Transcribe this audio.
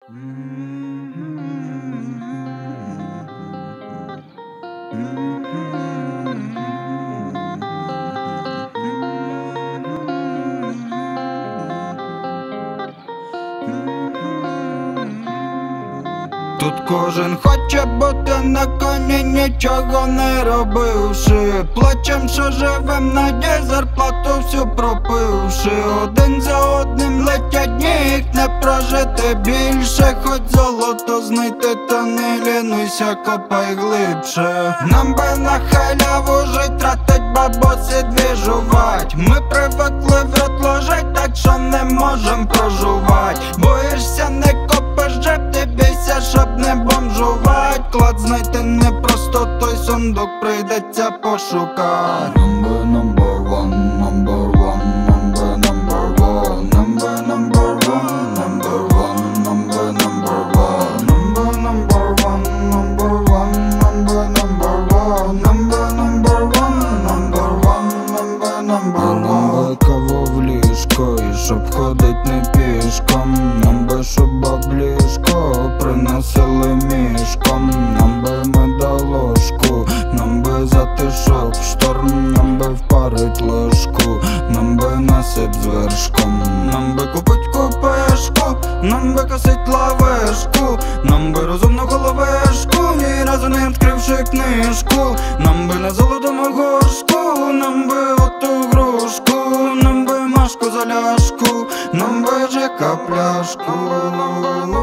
Тут кожен хоче бути на коні, нічого не робивши. Плачем, що живем, надій зарплату всю пропивши. Один за одним летять дні, їх не прожити більше. Хоч золото знайти, та не лінуйся, копай глибше. Нам би на халяву жить, тратить бабоси, двіжувать. Ми привикли в рот ложить, так що не можем проживать. Боїшся, не копиш джеб, ти бійся, щоб не бомжувать. Клад знайти не просто, той сундук прийдеться пошукать. Number one, number one, number one, number one, number one, number one, number one, number one, number one, number one, number one. Каву в ліжко, і щоб ходить не пішком. Нам би щоб обліжко приносили мішком. Нам би медаложку, нам би затишок шторм. Нам би впарить ложку, нам би насип з вершком. Нам би купить купешку, нам би косить лавешку. Нам би розумну головешку, ні разу не відкривши книжку. Нам би на золотому горшку, нам би оту грушку. Нам би машку заляшку, нам би Жека пляшку.